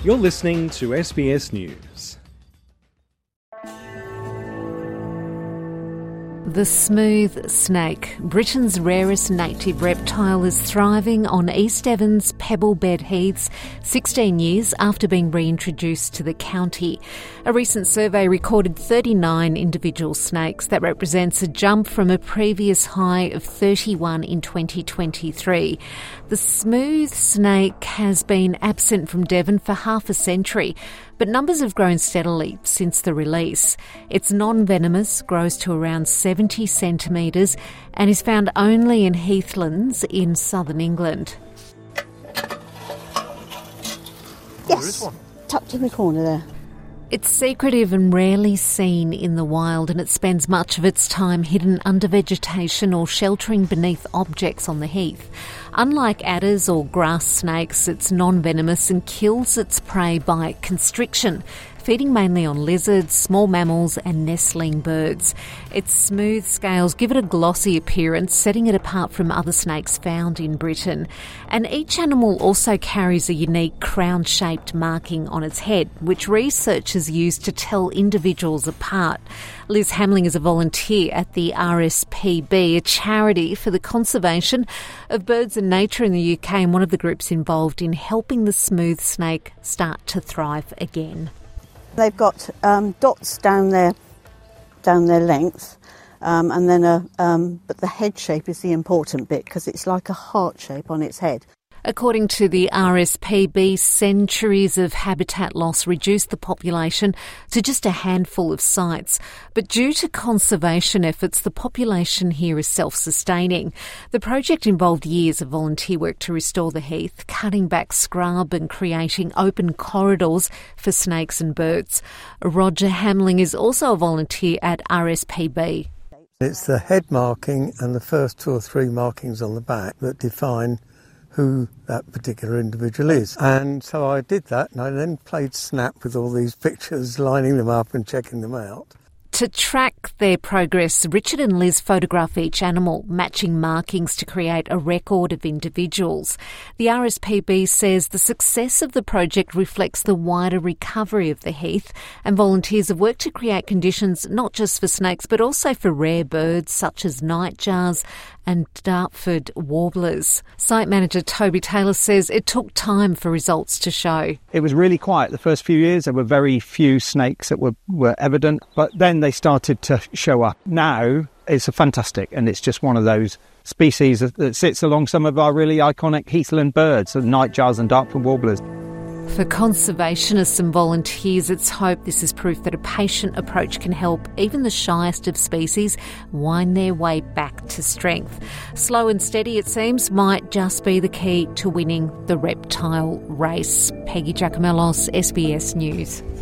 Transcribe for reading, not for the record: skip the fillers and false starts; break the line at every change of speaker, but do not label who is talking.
You're listening to SBS News.
The smooth snake, Britain's rarest native reptile, is thriving on East Devon's Pebblebed Heaths 16 years after being reintroduced to the county. A recent survey recorded 39 individual snakes. That represents a jump from a previous high of 31 in 2023. The smooth snake has been absent from Devon for half a century, but numbers have grown steadily since the release. It's non-venomous, grows to around 70 centimetres and is found only in heathlands in southern England.
Yes, there is one. Tucked in the corner there.
It's secretive and rarely seen in the wild, and it spends much of its time hidden under vegetation or sheltering beneath objects on the heath. Unlike adders or grass snakes, it's non-venomous and kills its prey by constriction, feeding mainly on lizards, small mammals and nestling birds. Its smooth scales give it a glossy appearance, setting it apart from other snakes found in Britain. And each animal also carries a unique crown-shaped marking on its head, which researchers use to tell individuals apart. Liz Hamling is a volunteer at the RSPB, a charity for the conservation of birds and nature in the UK, and one of the groups involved in helping the smooth snake start to thrive again.
They've got dots down their length, and then but the head shape is the important bit because it's like a heart shape on its head.
According to the RSPB, centuries of habitat loss reduced the population to just a handful of sites. But due to conservation efforts, the population here is self-sustaining. The project involved years of volunteer work to restore the heath, cutting back scrub and creating open corridors for snakes and birds. Roger Hamling is also a volunteer at RSPB.
It's the head marking and the first 2 or 3 markings on the back that define who that particular individual is. And so I did that, and I then played snap with all these pictures, lining them up and checking them out.
To track their progress, Richard and Liz photograph each animal, matching markings to create a record of individuals. The RSPB says the success of the project reflects the wider recovery of the heath, and volunteers have worked to create conditions not just for snakes but also for rare birds such as nightjars and Dartford warblers. Site manager Toby Taylor says it took time for results to show.
It was really quiet the first few years. There were very few snakes that were evident, but then they started to show up. Now it's fantastic, and it's just one of those species that sits along some of our really iconic heathland birds, the nightjars and Dartford warblers.
For conservationists and volunteers, it's hoped this is proof that a patient approach can help even the shyest of species wind their way back to strength. Slow and steady, it seems, might just be the key to winning the reptile race. Peggy Giacomellos, SBS News.